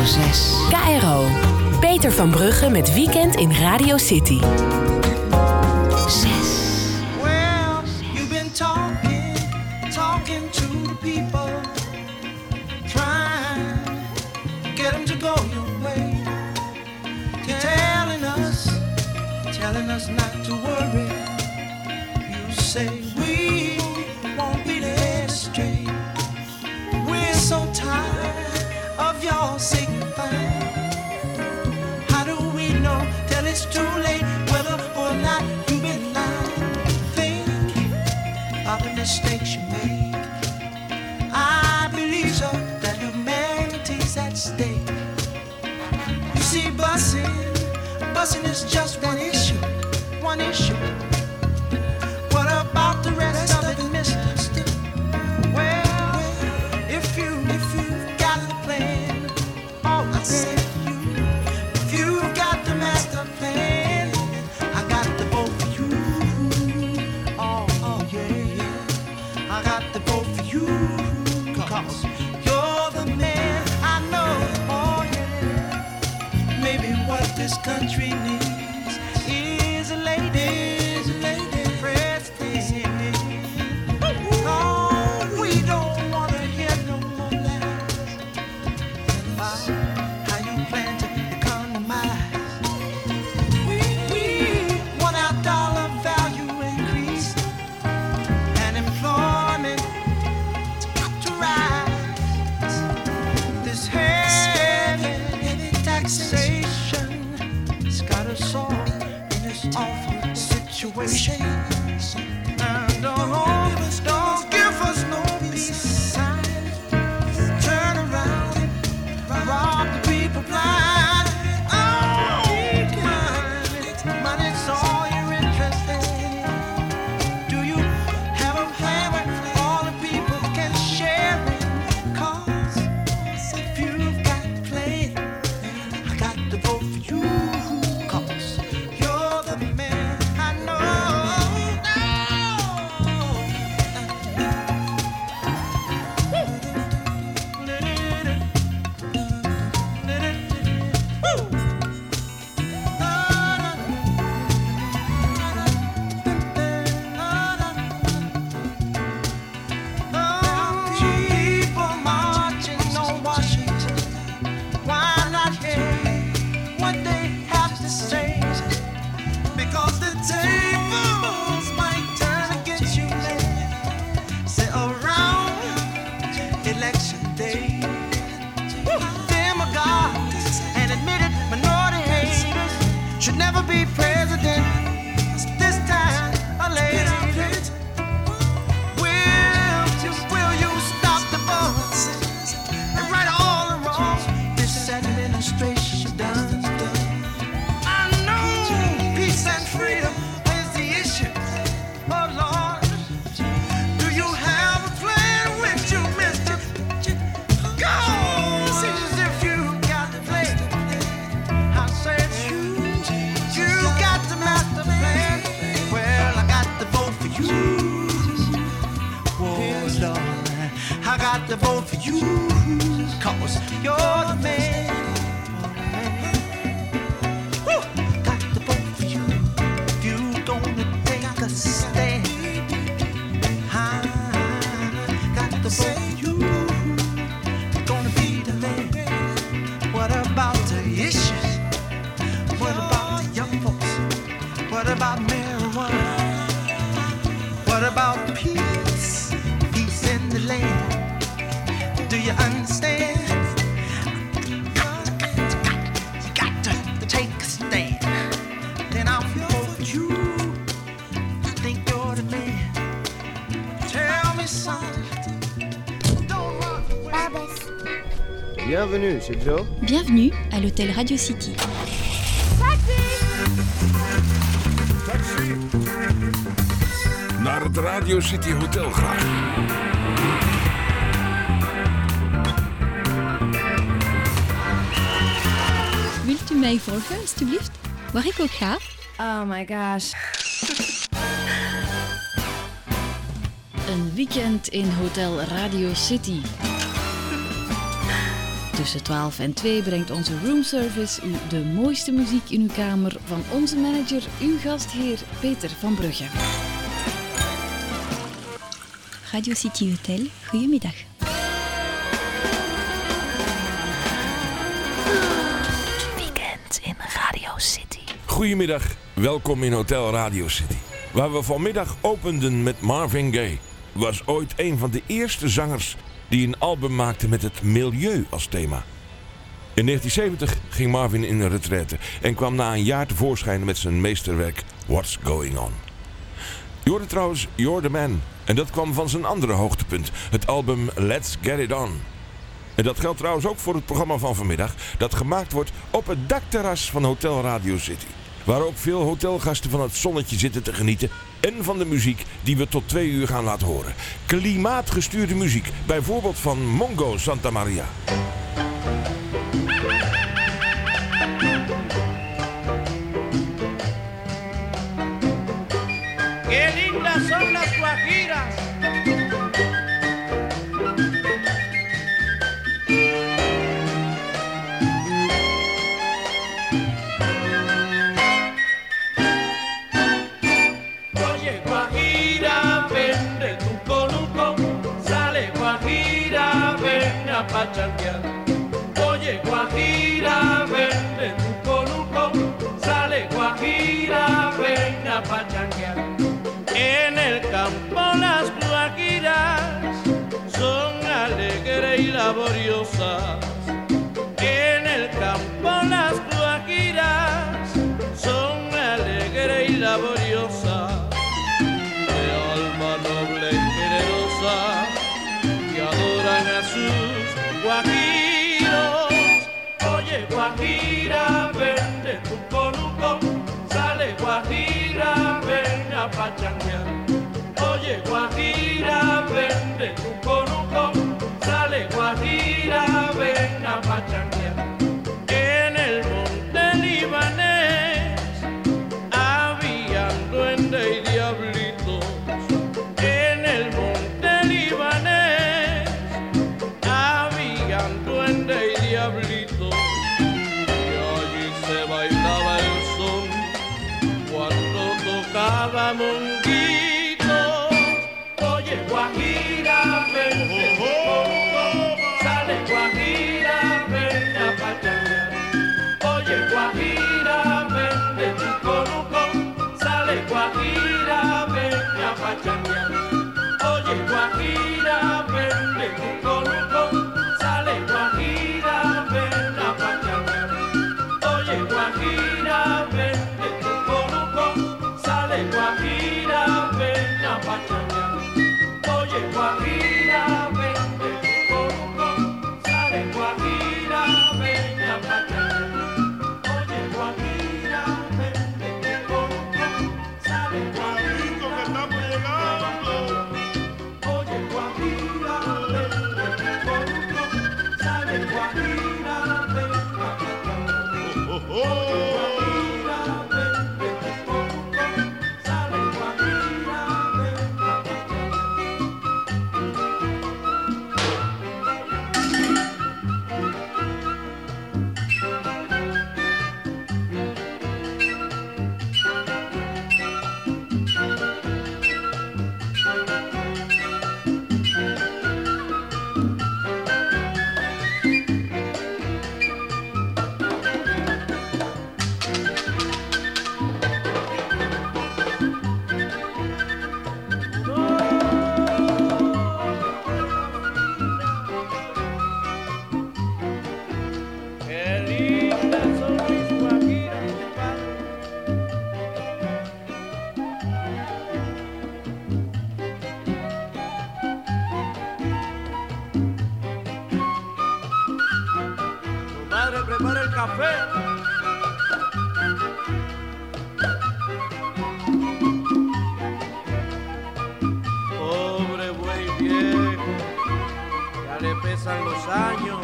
Radio 6. KRO. Peter van Brugge met Weekend in Radio City. 6. Well, you've been talking to the people, trying to get them to go your way. You're telling us not to worry. You say we won't be led astray. We're so tired of y'all signifying. How do we know till it's too late whether or not you've been lying? Think of the mistakes you make. I believe so that humanity's at stake. You see, busing is just one issue. What about the rest of it, mister? Well, if you've got the plan, oh, I said if you've got the master plan, I got the vote for you. Oh yeah, I got the vote for you, 'cause you're the man I know. Oh yeah, maybe what this country needs is a lady president. Oh, we don't wanna hear no more lies about how you plan to economize. We want our dollar value increased and employment to rise. This heavy taxation has got us all in this awful situation. And don't give us no peace sign. Turn around and rob the people blind. Oh, money's all you're interested in. Do you have a plan where all the people can share it? 'Cause if you've got a plan, I got to vote for you. 'Cause you're the man I know. People marching on Washington, why not hear what they have to say? Because the tables might turn against you, man. Say around election day, demagogues and admitted minority haters should never be president. This time, a lady. Will you stop the bus and right all the wrong this administration done? I know peace and freedom is the issue. Oh Lord, do you have a plan with you, mister? Go, if you got the plan. I said you got the master plan. Well, I got the vote for you. Oh Lord, I got the vote for you. 'Cause you're the man. Woo! Got the vote for you. If you gonna take a stand, I got the vote for you. You're gonna be the man. What about the issues? What about the young folks? What about marijuana? What about peace? Peace in the land. Do you understand? You got to take a stand. Then I'll vote for you. I think you're the man. Tell me something. Don't run away. Bienvenue, c'est Joe. Bienvenue à l'hôtel Radio City. Naar het Radio City Hotel graag. Wilt u mij volgen, alstublieft? Waar ik ook ga? Oh my gosh. Een weekend in Hotel Radio City. Tussen 12 en 2 brengt onze roomservice u de mooiste muziek in uw kamer van onze manager, uw gastheer Peter van Brugge. Radio City Hotel, goedemiddag. Weekend in Radio City. Goedemiddag, welkom in Hotel Radio City. Waar we vanmiddag openden met Marvin Gaye. Was ooit een van de eerste zangers die een album maakte met het milieu als thema. In 1970 ging Marvin in een retraite en kwam na een jaar tevoorschijn met zijn meesterwerk What's Going On. Je hoorde trouwens You're the Man en dat kwam van zijn andere hoogtepunt, het album Let's Get It On. En dat geldt trouwens ook voor het programma van vanmiddag, dat gemaakt wordt op het dakterras van Hotel Radio City. Waar ook veel hotelgasten van het zonnetje zitten te genieten en van de muziek die we tot 2 uur gaan laten horen. Klimaatgestuurde muziek, bijvoorbeeld van Mongo Santa Maria. Qué lindas son las guajiras. Oye, guajira, vende tu conuco. Sale guajira, ven a pachanguear. Oye, guajira, vende tu conuco. Sale guajira, ven a pachanguear. En el campo las guajiras son alegres y laboriosas. En el campo las guajiras son alegres y laboriosas. De alma noble y generosa que adoran a sus guajiros. Oye, guajira, vende tu conuco. Sale guajira, ven a pachanguear. Oye, guajira, vende tu conuco. Sale guajira, ven a pachanguear. En el monte libanés habían duendes y diablitos. En el monte libanés habían duendes y diablitos. Y allí se bailaba el son cuando tocaba monguitos. Oye, guajira, vende tu conuco. Sale guajira, ven a pachanguear. Oye, guajira, vende tu conuco. Sale guajira, ven a pachanguear. Oye, guajira, vende tu conuco. Sale guajira, ven a pachanguear. Oye, guajira, vende tu conuco. Sale guajira, ven a pachanguear. Oye, guajira, vende tu conuco. Sale guajira, ven a pachanguear. Oye, guajira, vende tu conuco. Sale guajira, ven a pachanguear. Oye, guajira, vende tu conuco. Sale guajira, ven a pachanguear. Oye, guajira, vende tu conuco. Sale guajira, ven a pachanguear. Qué lindas son mis guajiras, compadre. Compadre, prepara el café. Pobre buey viejo, ya le pesan los años.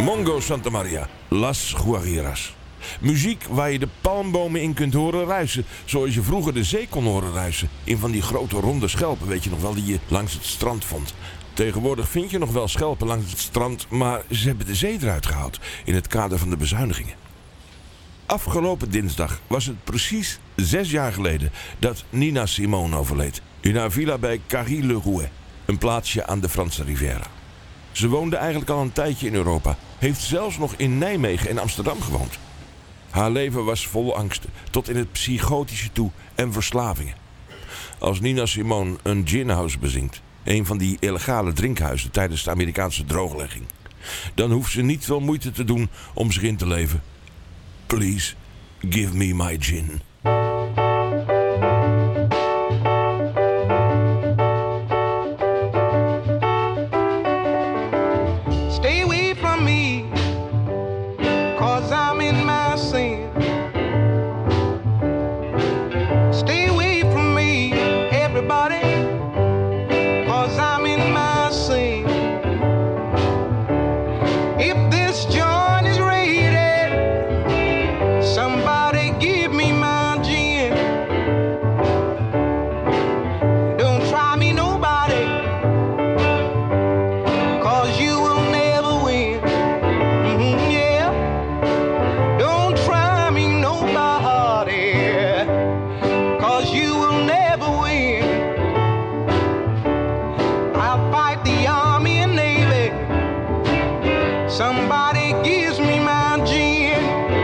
Mongo Santamaria, Las Guajiras. Muziek waar je de palmbomen in kunt horen ruisen. Zoals je vroeger de zee kon horen ruisen. In van die grote ronde schelpen, weet je nog wel, die je langs het strand vond. Tegenwoordig vind je nog wel schelpen langs het strand, maar ze hebben de zee eruit gehaald in het kader van de bezuinigingen. Afgelopen dinsdag was het precies 6 jaar geleden dat Nina Simone overleed. In haar villa bij Carry-le-Rouet, een plaatsje aan de Franse Riviera. Ze woonde eigenlijk al een tijdje in Europa. Heeft zelfs nog in Nijmegen en Amsterdam gewoond. Haar leven was vol angsten, tot in het psychotische toe en verslavingen. Als Nina Simone een ginhouse bezinkt, een van die illegale drinkhuizen tijdens de Amerikaanse drooglegging, dan hoeft ze niet veel moeite te doen om zich in te leven. Please, give me my gin. Stay away from me, 'cause I'm in my sin. Stay away from me, everybody, 'cause I'm in my sin. If this joint is rated, somebody give me my gin. Don't try me nobody, 'cause you will never win. Yeah. Don't try me nobody, 'cause you will never win. I'll fight the Army and Navy. Somebody gives me my gin.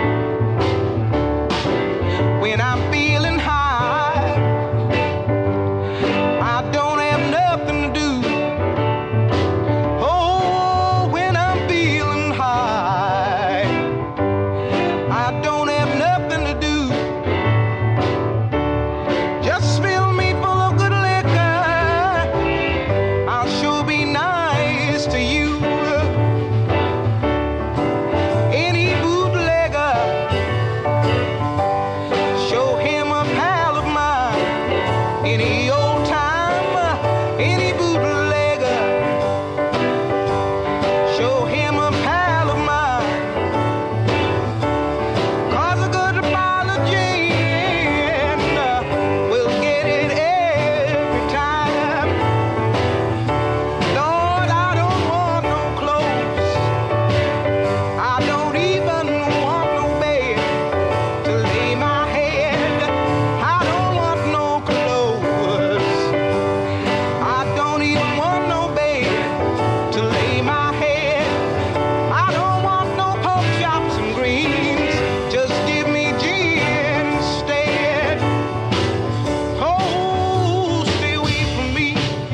When I'm feeling high, I don't have nothing to do. Oh, when I'm feeling high, I don't have nothing to do. Just fill me full of good liquor, I'll sure be nice to you. Any bootlegger, show him a pal of mine. Any old time, any bootlegger, show him a pal of mine. 'Cause a good bottle of gin will get it every time. Lord, I don't want no clothes, I don't even want no bed to lay my head. I don't want no clothes, I don't even want no bed to lay my head. I don't want no pork chops and greens, just give me gin instead. Oh, stay away from me,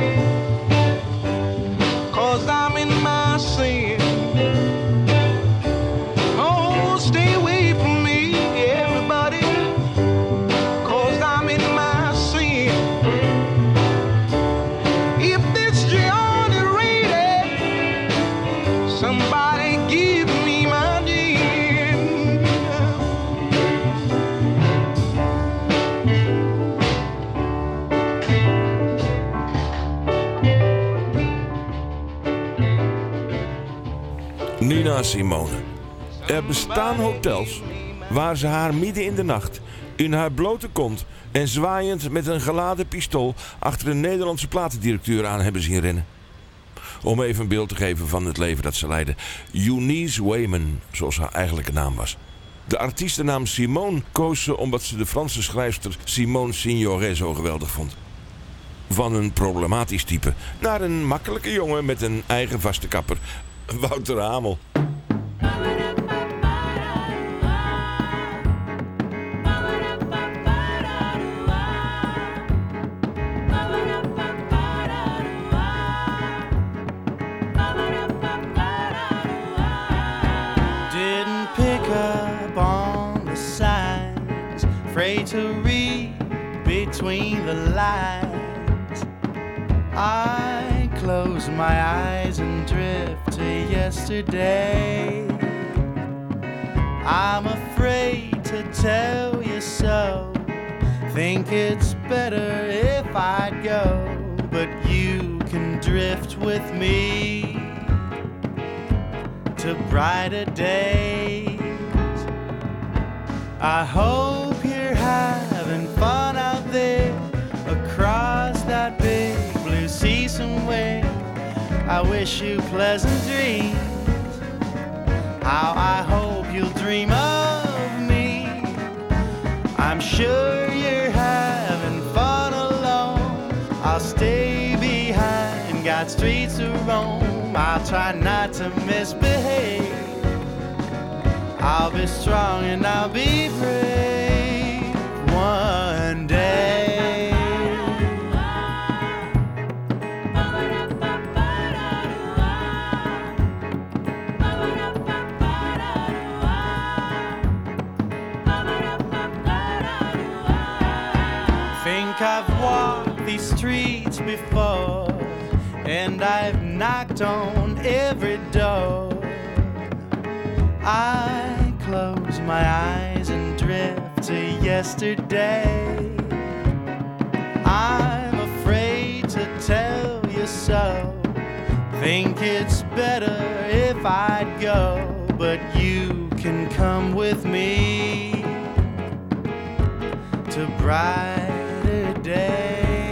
'cause I'm in my sin. Oh, stay away from me, everybody, 'cause I'm in my sin. If this joint is rated, somebody give me my gin. Nina Simone. Er bestaan hotels waar ze haar midden in de nacht in haar blote kont en zwaaiend met een geladen pistool achter een Nederlandse platendirecteur aan hebben zien rennen. Om even een beeld te geven van het leven dat ze leidde. Eunice Wayman, zoals haar eigenlijke naam was. De artiestennaam Simone koos ze omdat ze de Franse schrijfster Simone Signoret zo geweldig vond. Van een problematisch type naar een makkelijke jongen met een eigen vaste kapper. Wouter Hamel. Didn't pick up on the signs, afraid to read between the lines. I close my eyes and drift to yesterday. I'm afraid to tell you so. Think it's better if I'd go, but you can drift with me to to brighter days. I hope you're having fun out there across that big blue sea somewhere. I wish you pleasant dreams. How I hope you'll dream of me. I'm sure you're having fun alone. I'll stay behind, got streets to roam. I'll try not to misbehave. I'll be strong and I'll be brave one day. I've walked these streets before, and I've knocked on every door. I close my eyes and drift to yesterday. I'm afraid to tell you so. Think it's better if I'd go, but you can come with me to brighter days.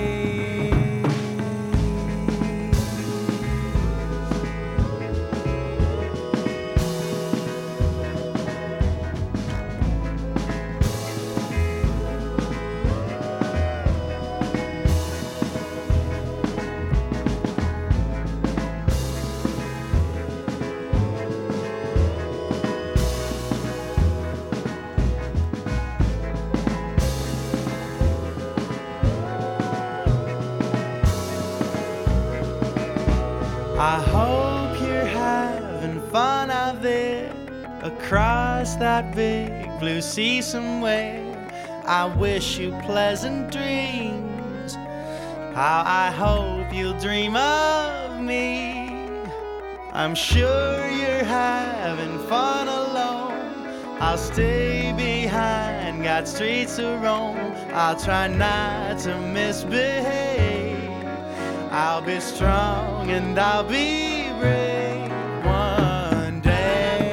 I hope you're having fun out there across that big blue sea somewhere. I wish you pleasant dreams. How I hope you'll dream of me. I'm sure you're having fun alone. I'll stay behind, got streets to roam. I'll try not to misbehave. I'll be strong and I'll be brave one day.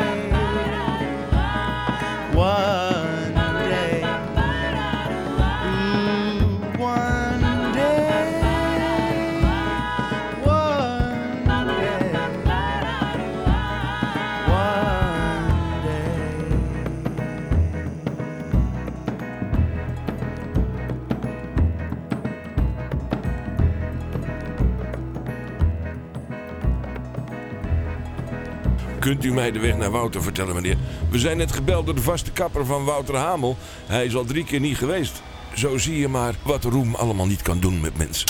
One day. Ooh, one day. One day. One day. Kunt u mij de weg naar Wouter vertellen, meneer? We zijn net gebeld door de vaste kapper van Wouter Hamel. Hij is al 3 keer niet geweest. Zo zie je maar wat roem allemaal niet kan doen met mensen.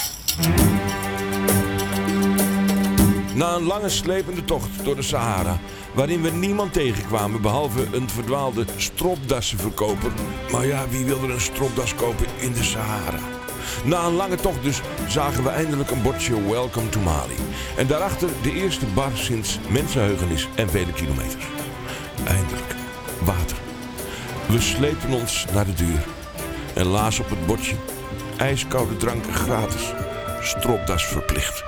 Na een lange slepende tocht door de Sahara, waarin we niemand tegenkwamen behalve een verdwaalde stropdassenverkoper. Maar ja, wie wil er een stropdas kopen in de Sahara? Na een lange tocht dus zagen we eindelijk een bordje Welcome to Mali. En daarachter de eerste bar sinds mensenheugenis en vele kilometers. Eindelijk. Water. We sleepten ons naar de deur. En lazen op het bordje: ijskoude dranken gratis. Stropdas verplicht.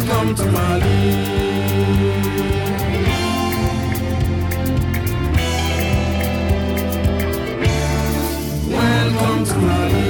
Welcome to Mali. Welcome to Mali.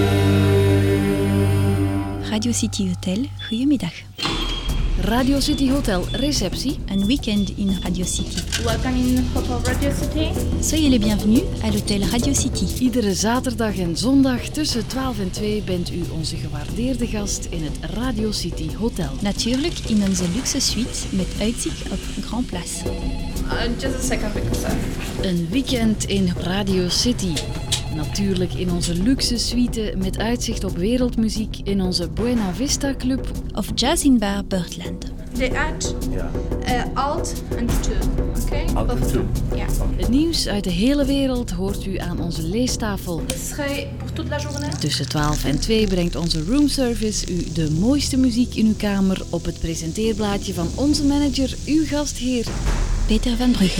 Radio City Hotel, goedemiddag. Radio City Hotel receptie. Un week-end in Radio City. Welcome in Hotel Radio City. Soyez les bienvenus à l'hôtel Radio City. Iedere zaterdag en zondag tussen 12 en 2 bent u onze gewaardeerde gast in het Radio City Hotel. Natuurlijk in onze luxe suite met uitzicht op Grand Place. Just a second because Een weekend in Radio City. Natuurlijk in onze luxe suite met uitzicht op wereldmuziek in onze Buena Vista Club. Of jazz in bar Birdland. they add alt and to. Okay? Alt and to. Yeah. Het nieuws uit de hele wereld hoort u aan onze leestafel. Serait pour toute la journée. Tussen 12 en 2 brengt onze roomservice u de mooiste muziek in uw kamer op het presenteerblaadje van onze manager, uw gastheer Peter van Brugge.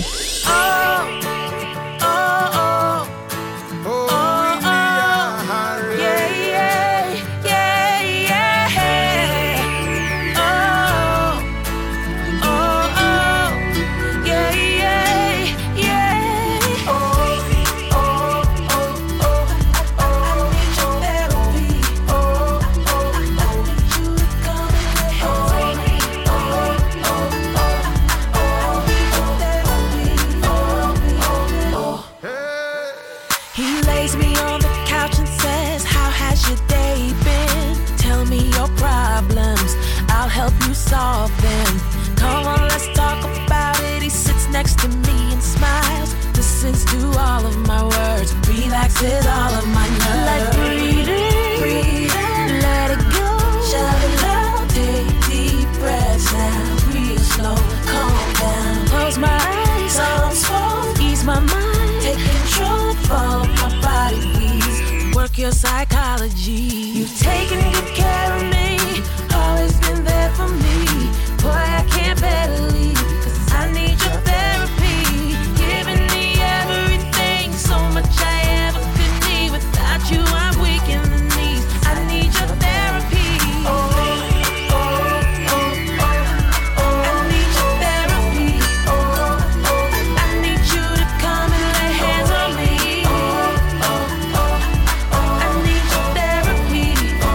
Solve them. Come on, let's talk about it. He sits next to me and smiles, listens to all of my words, relaxes all of my nerves. Like breathing, let it go, shut it up, take deep breaths now, breathe slow, calm down. Close my eyes, sounds slow, ease my mind, take control of all of my body, please. Work your psychology. You've taken good care of me, always been there for me. Boy, I can't bear to leave, 'cause I need your therapy. Giving me everything, so much I ever could need. Without you, I'm weak in the knees. I need your therapy. I need your therapy. I need you to come and lay hands on me. I need your therapy.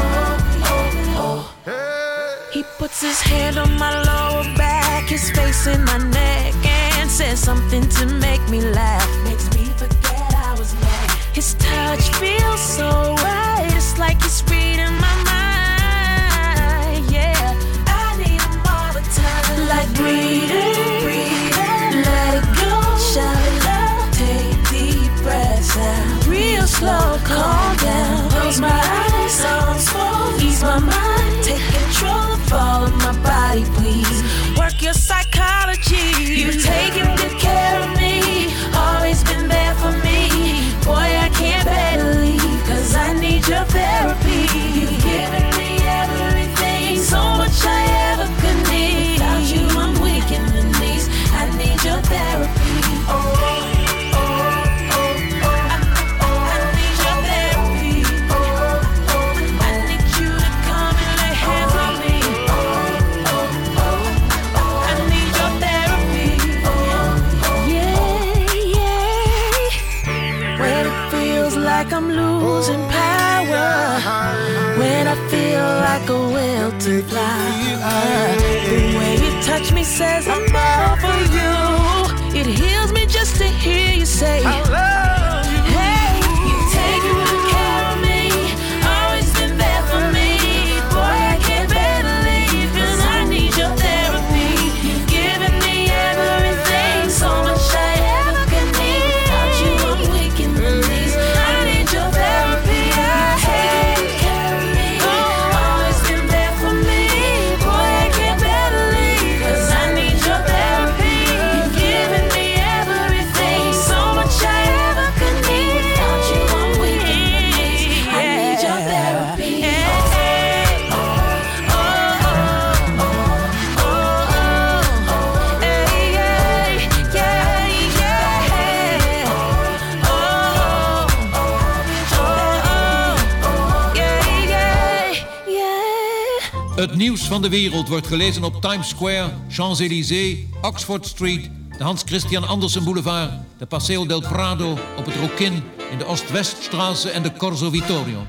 He puts his hand on my lower back, his face in my neck, and says something to make me laugh. Makes me forget I was mad. His touch feels so right, it's like he's reading my mind. Yeah, I need him all the time. Like breathing, let it go, shout it out, take deep breaths out, real slow, calm down. Close my eyes, sound slow, ease my mind, take control of all of my body, please. Work your psychology. You've taken good care of me, always been there for me. Boy, I can't bear to leave, 'cause I need your therapy. You've given me everything, so much I ever could need. Without you, I'm weak in the knees. I need your therapy. I'm losing power, when I feel like a will to fly. The way you touch me says I'm all for you. It heals me just to hear you say I love you. Hey, you've taken good care of me, always been there for me. Boy, I can't bear to leave, 'cause I need your therapy. You've given me everything, so much I ever could need. Without you, I'm weak in the knees. Your therapy, you take care of me, always been there for me. Boy, I can't bear to leave, 'cause I need your Het nieuws van de wereld wordt gelezen op Times Square, Champs-Élysées, Oxford Street, de Hans Christian Andersen Boulevard, de Paseo del Prado, op het Rokin, in de Oost-Weststraße en de Corso Vittorio.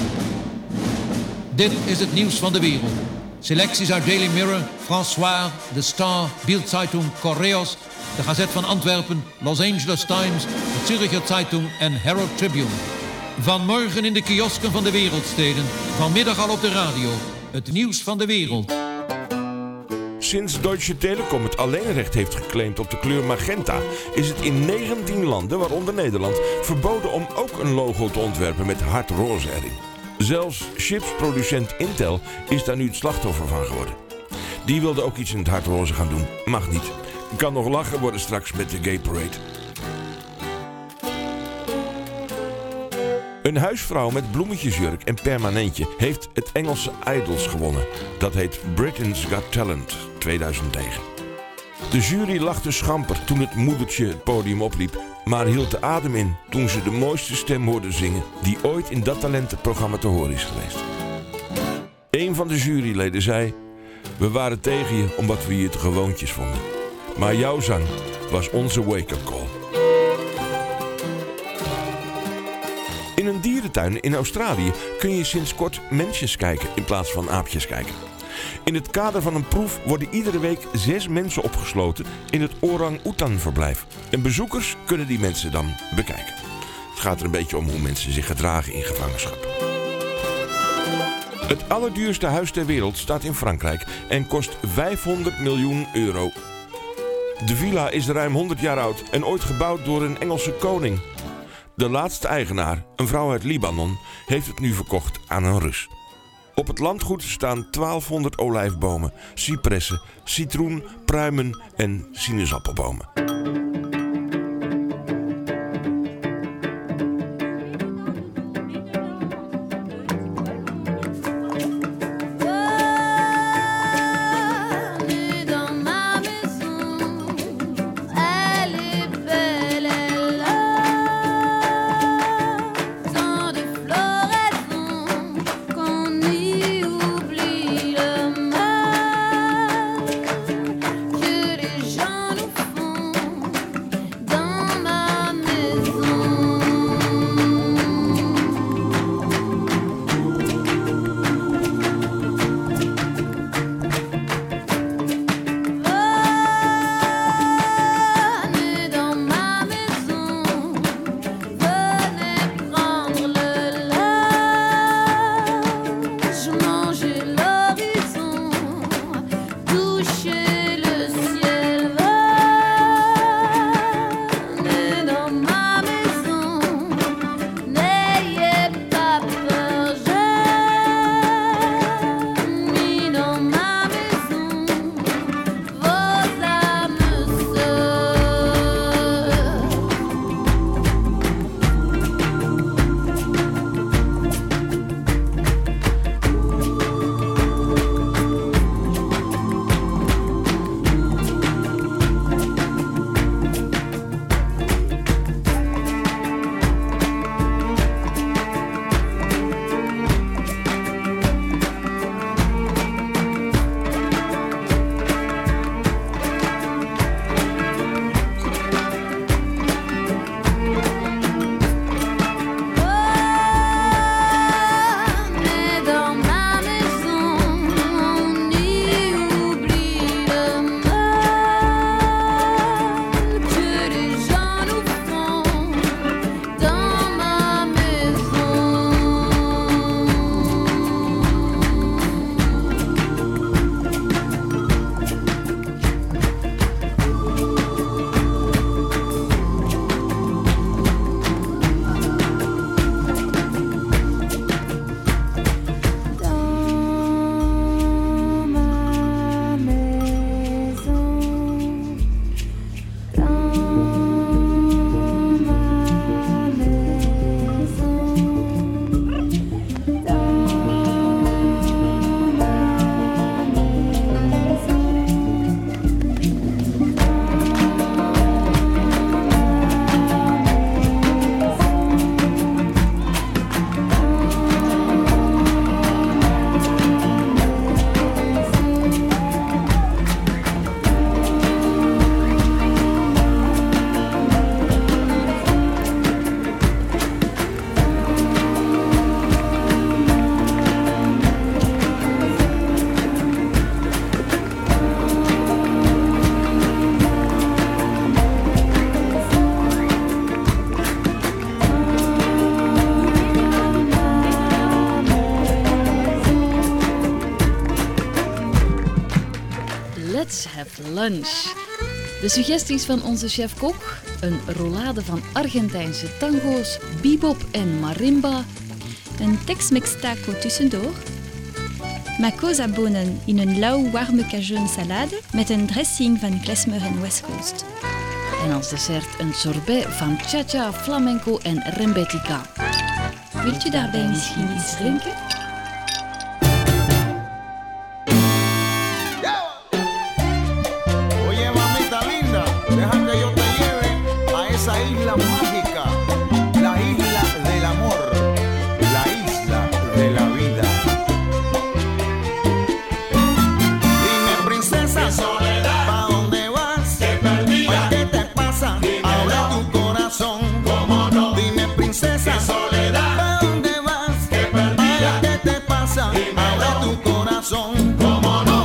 Dit is het nieuws van de wereld. Selecties uit Daily Mirror, François, The Star, Bild-Zeitung, Correos, de Gazet van Antwerpen, Los Angeles Times, de Zürcher Zeitung en Herald Tribune. Vanmorgen in de kiosken van de wereldsteden, vanmiddag al op de radio. Het nieuws van de wereld. Sinds Deutsche Telekom het alleenrecht heeft geclaimd op de kleur magenta, is het in 19 landen, waaronder Nederland, verboden om ook een logo te ontwerpen met hard roze erin. Zelfs chipsproducent Intel is daar nu het slachtoffer van geworden. Die wilde ook iets in het hard roze gaan doen. Mag niet. Kan nog lachen worden straks met de Gay Parade. Een huisvrouw met bloemetjesjurk en permanentje heeft het Engelse Idols gewonnen. Dat heet Britain's Got Talent 2009. De jury lachte schamper toen het moedertje het podium opliep, maar hield de adem in toen ze de mooiste stem hoorde zingen die ooit in dat talentenprogramma te horen is geweest. Een van de juryleden zei: "We waren tegen je omdat we je te gewoontjes vonden. Maar jouw zang was onze wake-up call." In een dierentuin in Australië kun je sinds kort mensjes kijken in plaats van aapjes kijken. In het kader van een proef worden iedere week 6 mensen opgesloten in het orang-oetan-verblijf. En bezoekers kunnen die mensen dan bekijken. Het gaat er een beetje om hoe mensen zich gedragen in gevangenschap. Het allerduurste huis ter wereld staat in Frankrijk en kost 500 miljoen euro. De villa is ruim 100 jaar oud en ooit gebouwd door een Engelse koning. De laatste eigenaar, een vrouw uit Libanon, heeft het nu verkocht aan een Rus. Op het landgoed staan 1200 olijfbomen, cipressen, citroen, pruimen en sinaasappelbomen. Let's Have Lunch. De suggesties van onze chef-kok, een roulade van Argentijnse tango's, bebop en marimba, een Tex-Mex taco tussendoor, makosa-bonen in een lauw warme cajun salade met een dressing van klezmer en West Coast. En als dessert een sorbet van cha-cha, flamenco en rembetica. Wilt je daarbij misschien iets drinken? Oye, mamita linda, deja que yo te lleve a esa isla mágica, la isla del amor, la isla de la vida. Dime, princesa Soledad, ¿pa' dónde vas? Te perdida. ¿Qué te pasa? Dime, abre tu corazón. ¿Cómo no? Dime, princesa Soledad, ¿pa' dónde vas? Te perdida. ¿Qué te pasa? Dime, abre tu corazón. ¿Cómo no?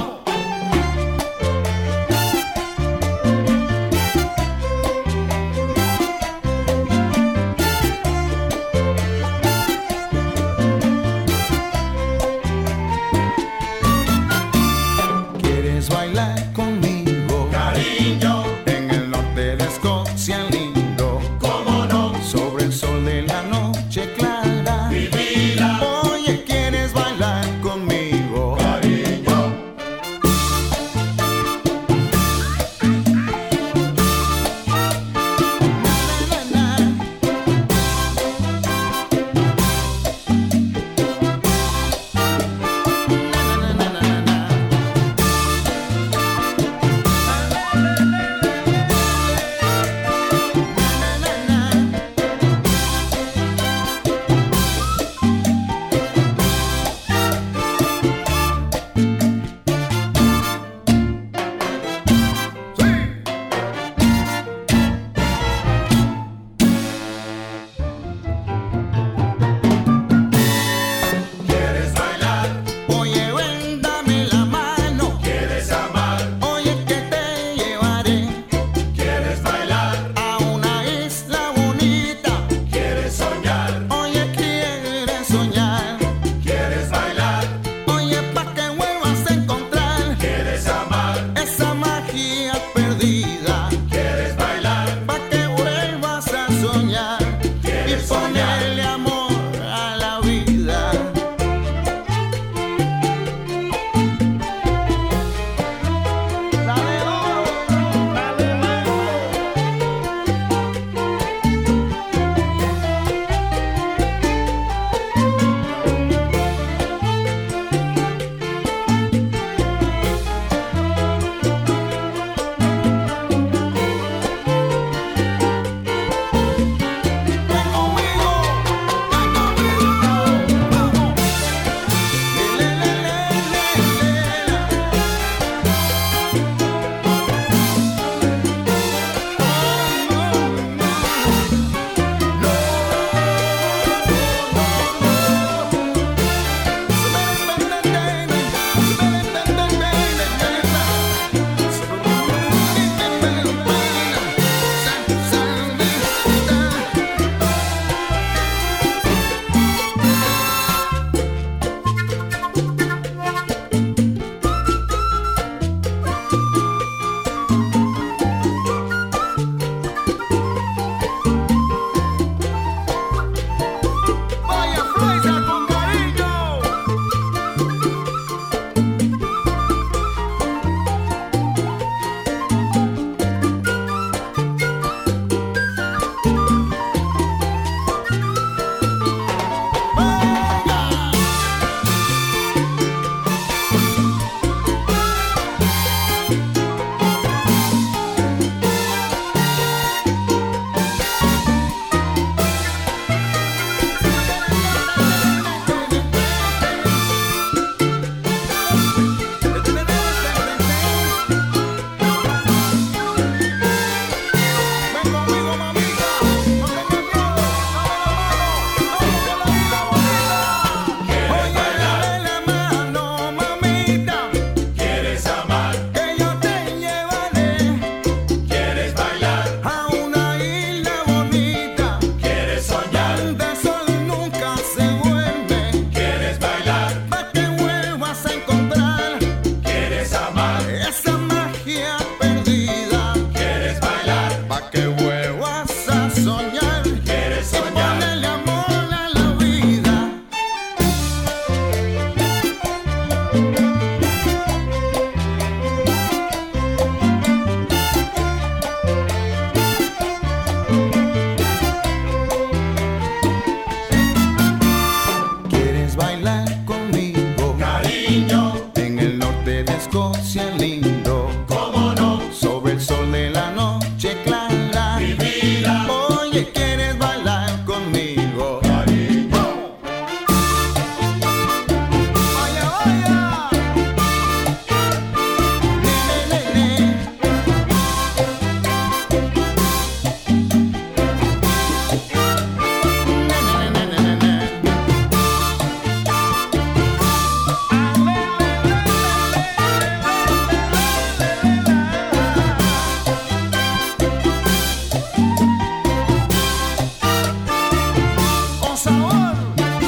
Escocia lindo, cómo no, sobre el sol de la noche clara. mi vida, Oye, ¿quieres bailar conmigo? cariño. Oye, oye. Ne, ne, ne. Ne, ne, ne, ne, ne, ne. Con sabor.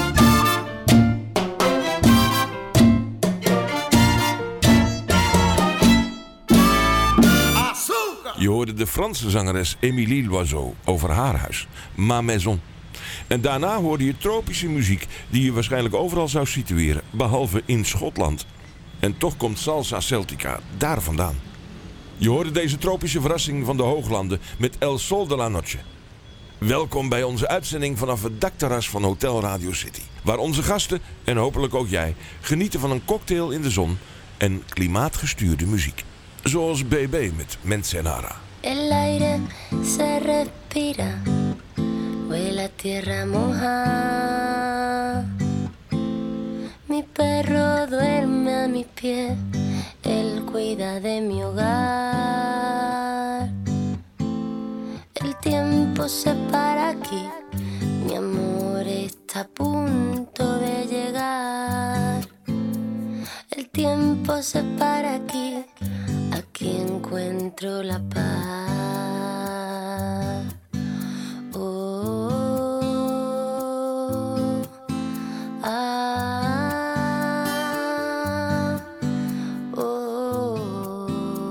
Azúcar. Je hoorde de Franse zangeres Émilie Loiseau over haar huis, Ma Maison. En daarna hoorde je tropische muziek die je waarschijnlijk overal zou situeren, behalve in Schotland. En toch komt Salsa Celtica daar vandaan. Je hoorde deze tropische verrassing van de Hooglanden met El Sol de la Noche. Welkom bij onze uitzending vanaf het dakterras van Hotel Radio City. Waar onze gasten, en hopelijk ook jij, genieten van een cocktail in de zon en klimaatgestuurde muziek. Zoals BB met Mensenara. El aire se respira, huele a tierra mojada. Mi perro duerme a mis pies, él cuida de mi hogar. El tiempo se para aquí, mi amor está a punto de llegar. El tiempo se para aquí, aquí encuentro la paz. Oh, ah, oh.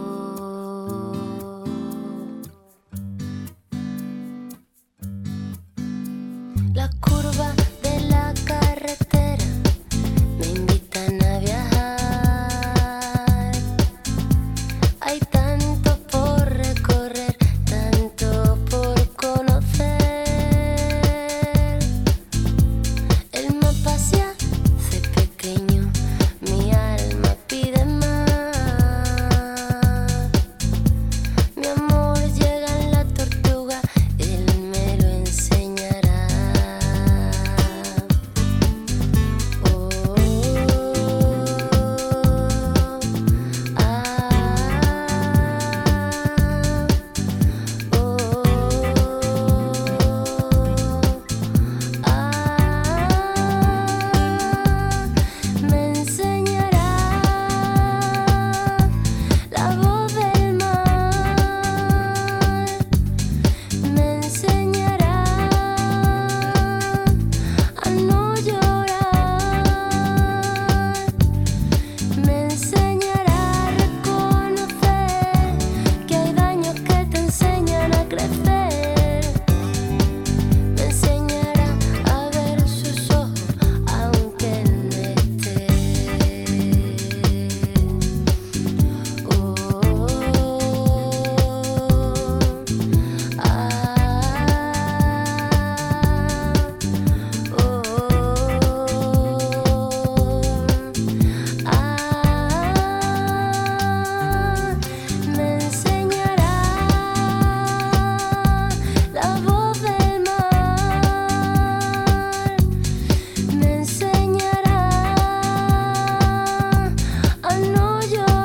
La curva de la carretera me invitan a viajar. Hay tanto por recorrer, tanto por conocer. El mapa se hace pequeño, mi alma pide más. Mi amor llega en la tortuga, él me lo enseñará. Oh, me enseñará la voz del mar, me enseñará a no llorar, me enseñará a reconocer que hay daños que te enseñan a crecer, me enseñará a ver sus ojos aunque no esté. Oh, me enseñará la voz del mar, me enseñará a no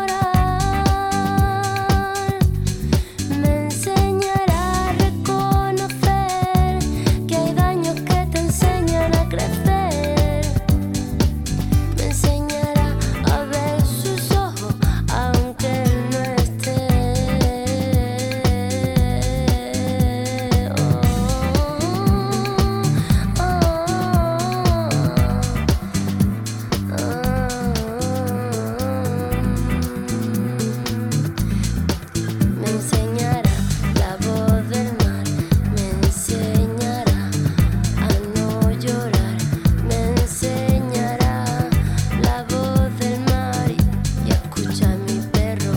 llorar, me enseñará a reconocer que hay daños que te enseñan a crecer, me enseñará a ver sus ojos aunque no esté. Me enseñará la voz del mar, me enseñará a no llorar, me enseñará la voz del mar y escucha a mi perro.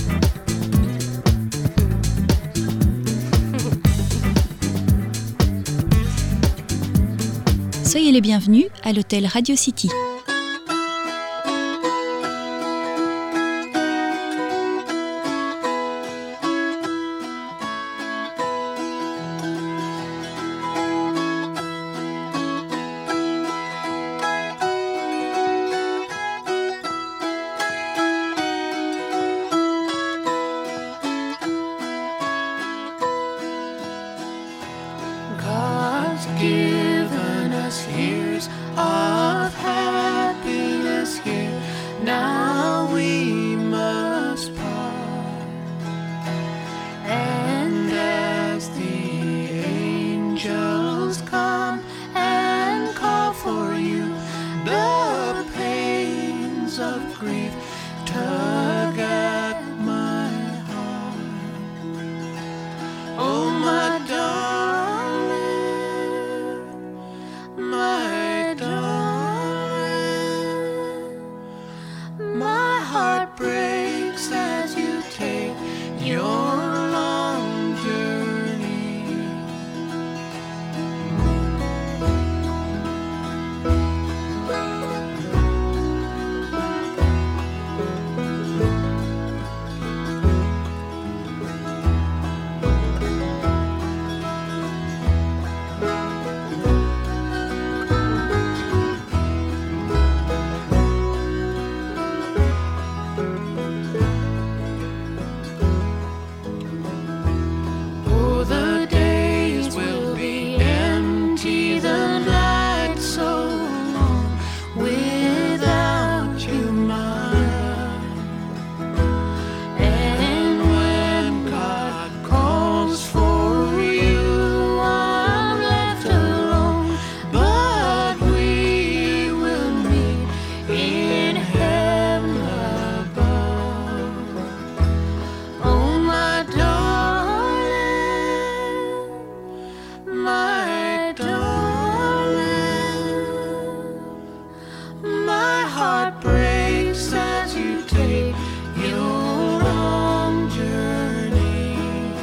Soyez les bienvenus à l'hôtel Radio City. your long journey. Oh, the days will be empty, the night so long without you, mine. And when God calls for you, I'm left alone, but we will meet in heaven above. Oh, my darling, my darling, my heart breaks as you take your long journey.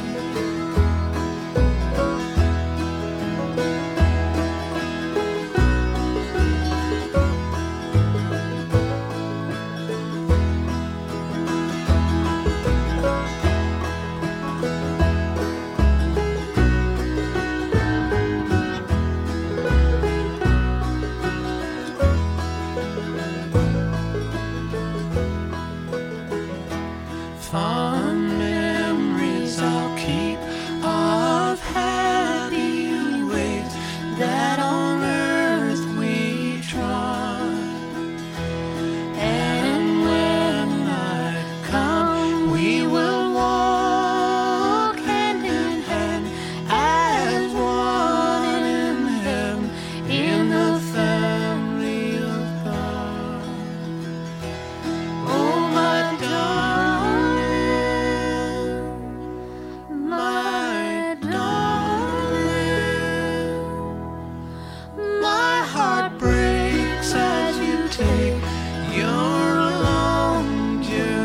Fond memories I'll keep of happy ways that on earth we trod. And when night comes, we will walk hand in hand as one in heaven in the family of God. Oh, my darling, my darling, my heart breaks as you take your long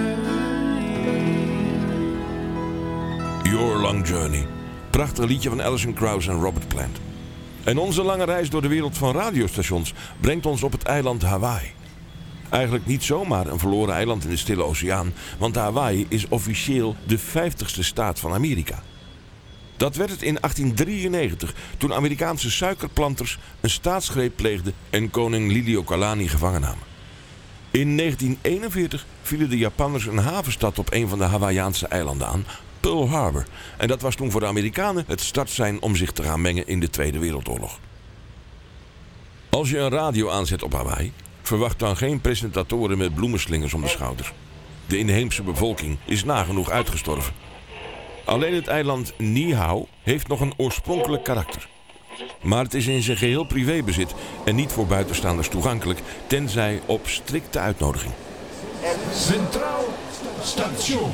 journey. Your Long Journey. Prachtig liedje van Alison Krauss en Robert Plant. En onze lange reis door de wereld van radiostations brengt ons op het eiland Hawaii. Eigenlijk niet zomaar een verloren eiland in de Stille Oceaan, want Hawaii is officieel de 50ste staat van Amerika. Dat werd het in 1893 toen Amerikaanse suikerplanters een staatsgreep pleegden en koning Liliuokalani gevangen namen. In 1941 vielen de Japanners een havenstad op een van de Hawaïaanse eilanden aan, Pearl Harbor. En dat was toen voor de Amerikanen het startsein om zich te gaan mengen in de Tweede Wereldoorlog. Als je een radio aanzet op Hawaii, verwacht dan geen presentatoren met bloemenslingers om de schouders. De inheemse bevolking is nagenoeg uitgestorven. Alleen het eiland Niihau heeft nog een oorspronkelijk karakter. Maar het is in zijn geheel privébezit en niet voor buitenstaanders toegankelijk, tenzij op strikte uitnodiging. Centraal Station.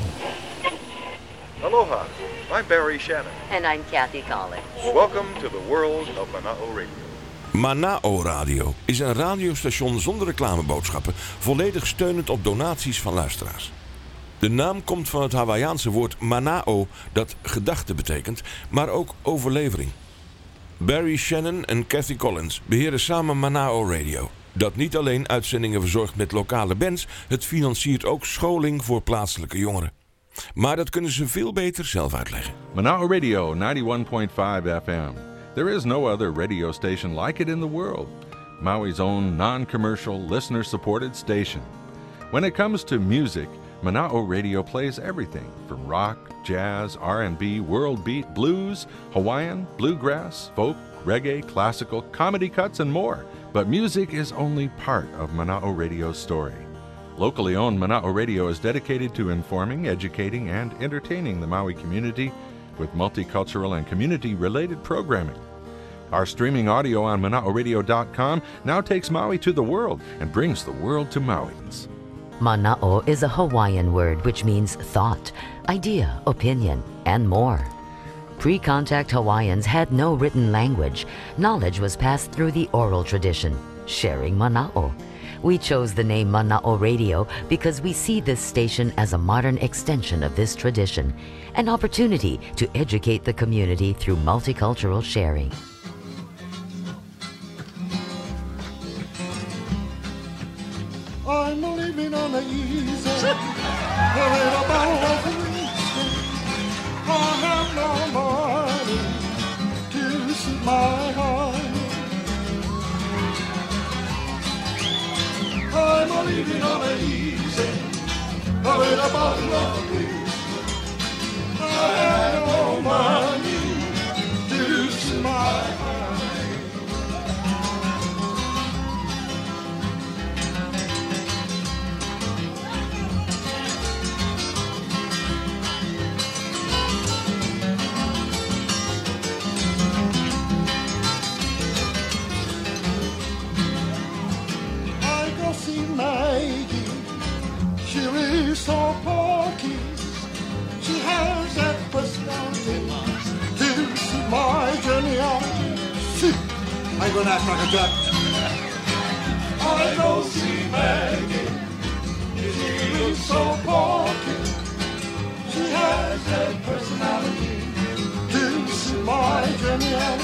Aloha, I'm Barry Shannon. And I'm Kathy Collins. Welcome to the world of Mana'o Radio. Mana'o Radio is een radiostation zonder reclameboodschappen, volledig steunend op donaties van luisteraars. De naam komt van het Hawaïaanse woord Mana'o, dat gedachte betekent, maar ook overlevering. Barry Shannon en Kathy Collins beheren samen Mana'o Radio, dat niet alleen uitzendingen verzorgt met lokale bands, het financiert ook scholing voor plaatselijke jongeren. Maar dat kunnen ze veel beter zelf uitleggen. Mana'o Radio 91.5 FM. There is no other radio station like it in the world. Maui's own non-commercial, listener-supported station. When it comes to music, Mana'o Radio plays everything from rock, jazz, R&B, world beat, blues, Hawaiian, bluegrass, folk, reggae, classical, comedy cuts, and more. But music is only part of Mana'o Radio's story. Locally owned Mana'o Radio is dedicated to informing, educating, and entertaining the Maui community with multicultural and community-related programming. Our streaming audio on Mana'oRadio.com now takes Maui to the world and brings the world to Mauians. Mana'o is a Hawaiian word which means thought, idea, opinion, and more. Pre-contact Hawaiians had no written language. Knowledge was passed through the oral tradition, sharing Mana'o. We chose the name Mana'o Radio because we see this station as a modern extension of this tradition, an opportunity to educate the community through multicultural sharing. I'm living on the easy. I have no money to suit my heart. I'm living on the easy. With a bottle of whiskey. I have no money to suit my heart. Maggie, she is so porky. She has that personality to suit my journey out. I'm gonna act like a duck. I go see Maggie. She is so porky. She has that personality to suit my journey out.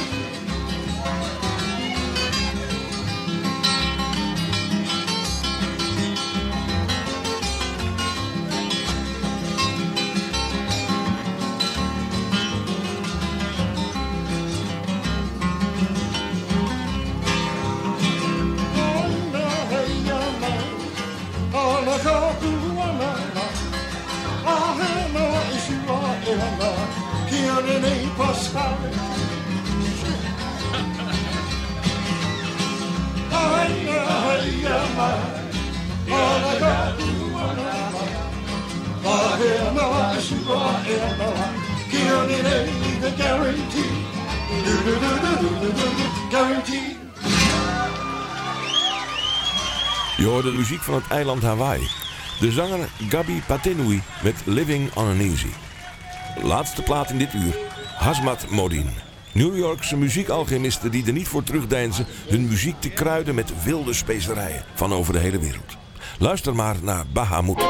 Je hoorde de muziek van het eiland Hawaii. De zanger Gabi Patenui met Living on an Easy. Laatste plaat in dit uur, Hazmat Modine. New Yorkse muziekalchemisten die er niet voor terugdeinzen hun muziek te kruiden met wilde specerijen van over de hele wereld. Luister maar naar Bahamut.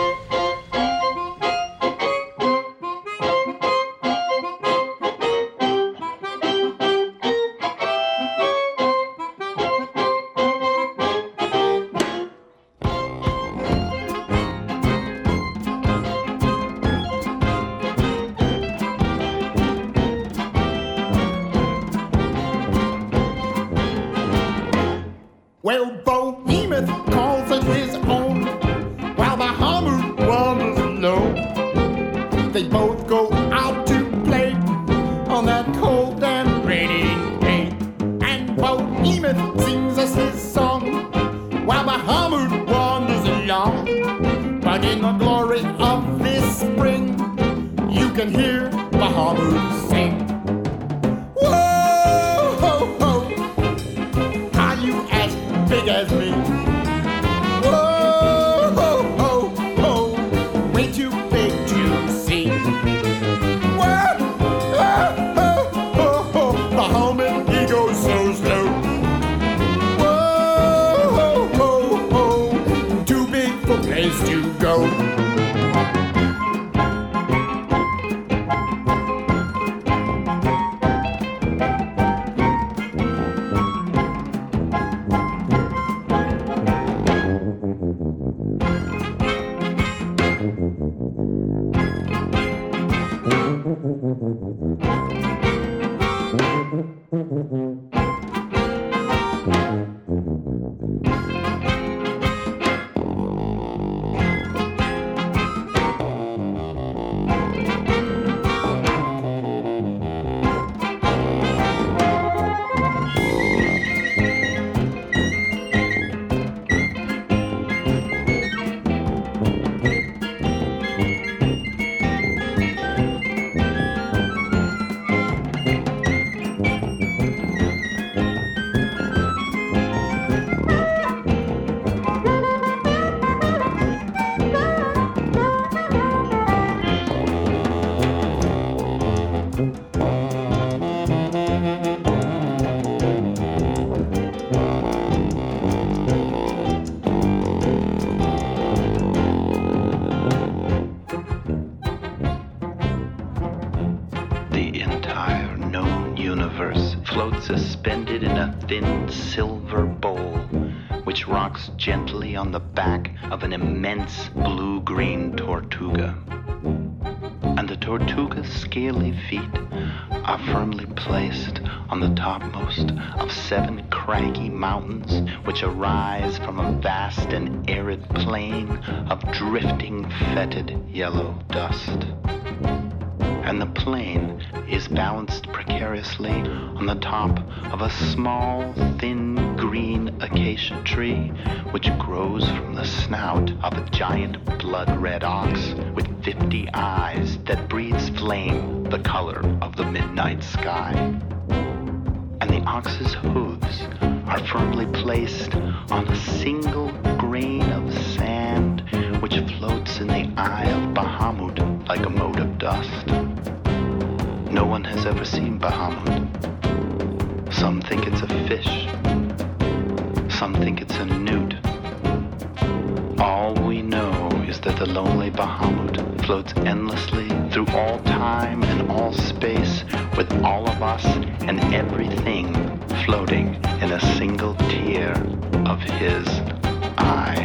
Well, Behemoth calls it his own, while Bahamut wanders alone. They both go out to play on that cold and rainy day. And Behemoth sings us his song, while Bahamut wanders along. But in the glory of this spring, you can hear Bahamut sing. Whoa, ho, ho, are you as big as me? Whoa, ho, ho, ho, way too big to see. Whoa, ho, ho, ho, ho, Bahamut, he goes so slow. Whoa, ho, ho, ho, too big for place to go. suspended in a thin silver bowl, which rocks gently on the back of an immense blue-green tortuga. And the tortuga's scaly feet are firmly placed on the topmost of 7 craggy mountains which arise from a vast and arid plain of drifting, fetid yellow dust. And the plain is balanced precariously on the top of a small, thin, green acacia tree which grows from the snout of a giant blood-red ox with 50 eyes that breathes flame the color of the midnight sky. And the ox's hooves are firmly placed on a single grain of sand which floats in the eye of Bahamut like a mote of dust. No one has ever seen Bahamut. Some think it's a fish. Some think it's a newt. All we know is that the lonely Bahamut floats endlessly through all time and all space, with all of us and everything floating in a single tear of his eye.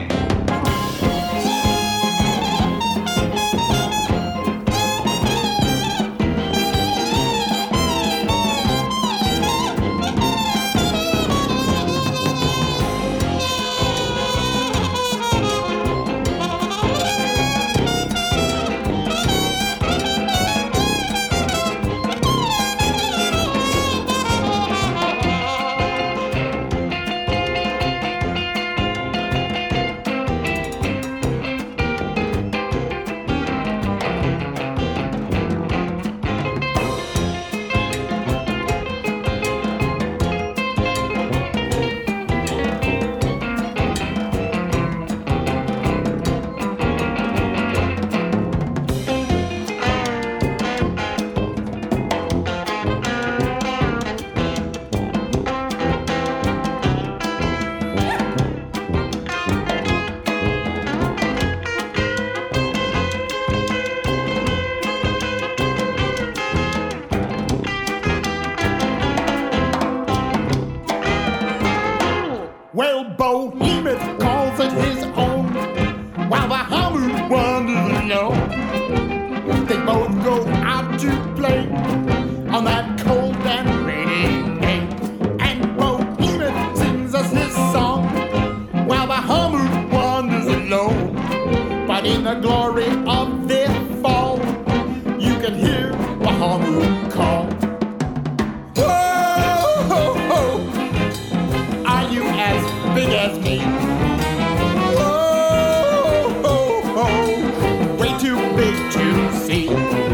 Way too big to see.